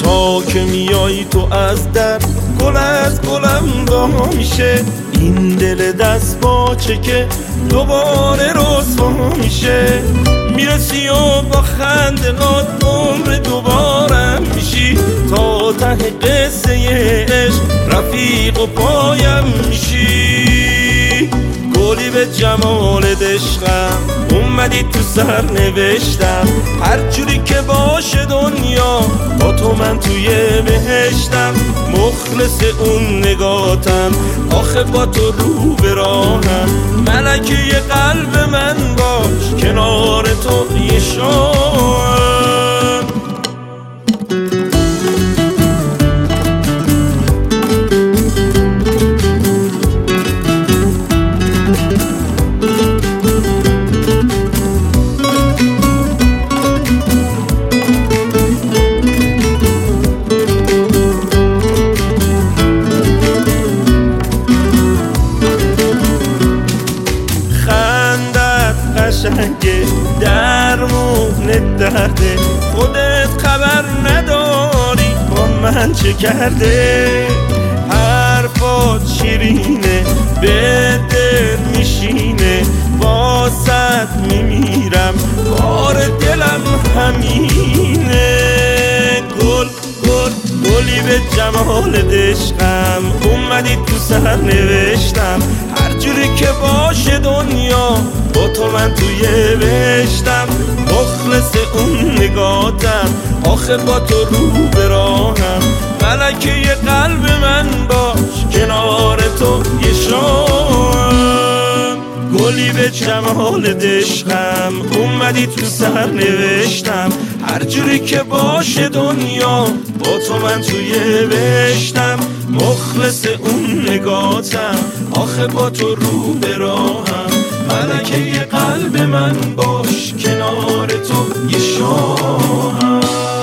تا که میای تو از در گل از گلم وا میشه. این دل دست باچه که دوباره رسوا میشه. میرسی و با خندقات عمر دوبارم میشی. تا ته قصه عشق رفیق و پایم میشی. گلی به جمال عشقم اومدی تو سر نوشتم. هر جوری که باشه دنیا با تو من توی بهشتم. مخلص اون نگاتم آخه با تو رو به راهم. ملکه قلب من باش کنار تو یه شام. قشنگه درمون درده. خودت خبر نداری با من چه کرده. حرفات شیرینه به دل میشینه. واسط میمیرم بار دلم همینه. گلی به جمال عشقم اومدی تو سر نوشتم. هر جوری که باشه دنیا با تو من توی بهشتم. مخلص اون نگاتم آخه با تو رو به راهم. ملکه قلب من باش کنار تو یه شام. گلی به جمال عشقم اومدی تو سر نوشتم. هر جوری که باشه دنیا با تو من توی بهشتم. مخلص اون نگاتم آخه با تو رو به راهم. ملکه قلب من باش کنار تو یه شام.